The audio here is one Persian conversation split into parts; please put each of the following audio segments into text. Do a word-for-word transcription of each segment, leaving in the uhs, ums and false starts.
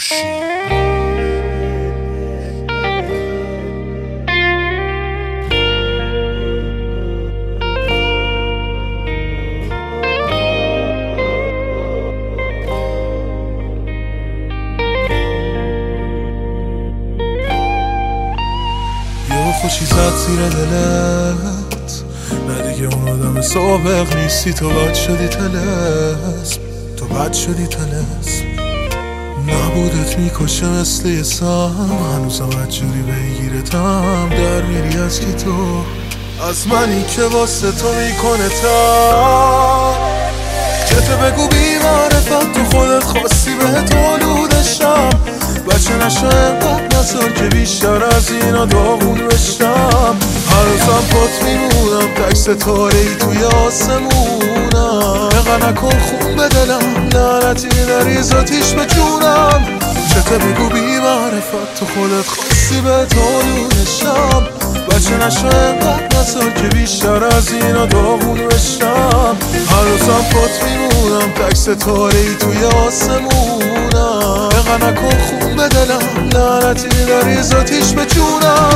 خورشید. یه خوشی زد زیر دلت، نه دیگه اون آدم سابق نیستی. تو بد شدی طلسم، تو بد شدی طلسم. نبودت میکشه مثل یه سم، هنوزم بدجوری بگیرتم. در میری از کی تو، از منی که واسه تو میکنه تا که تو بگو بی معرفت تو خودت خواستی بهت آلودشم. بچه نشو اینقدر نزار که بیشتر از اینا داغون بشم. هر روزم پات میمونم تک ستاره ای توی آسمونم. نقا نکن خون به دلم، لعنتی نریز آتیش به جونم. چته بگو بی معرفت تو خودت خواستی بهت آلودشم. بچه نشو اینقدر نزار که بیشتر از اینا داغون بشم. هر روزم پات میمونم تک ستاره ای توی آسمونم. نقا نکن خون به دلم، لعنتی نریز آتیش به جونم.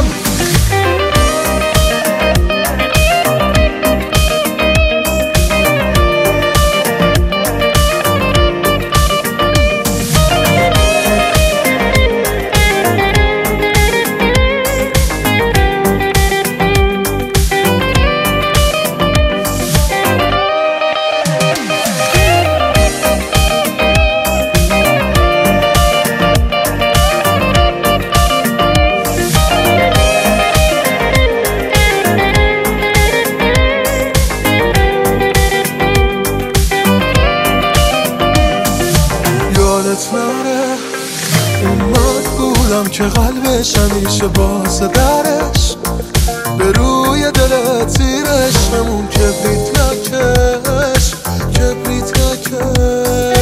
نره اون من بودم که قلبش همیشه باز درش به روی دلت زیرشمون کبریت نکش، کبریت نکش.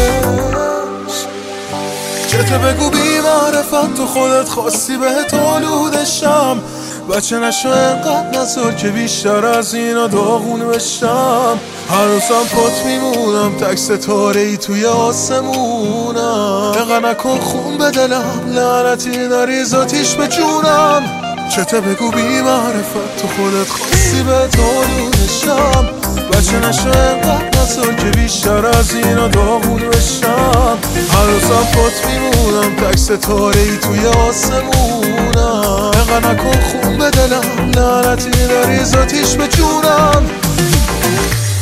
چته بگو بی معرفت تو خودت خواستی بهت آلودشم. بچه نشو اینقدر نزار که بیشتر از اینا داغون بشم. هر روزم پات میمونم تک ستاره ای توی آسمونم. نقا نکن خون به دلم، لعنتی نریز آتیش به جونم. چته بگو بی معرفت تو خودت خواستی بهت آلودشم. بچه نشو اینقدر نزار که بیشتر از اینا داغون بشم. هر روزم پات میمونم تک ستاره ای توی آسمونم. نقا نکن خون به دلم، لعنتی نریز آتیش به جونم.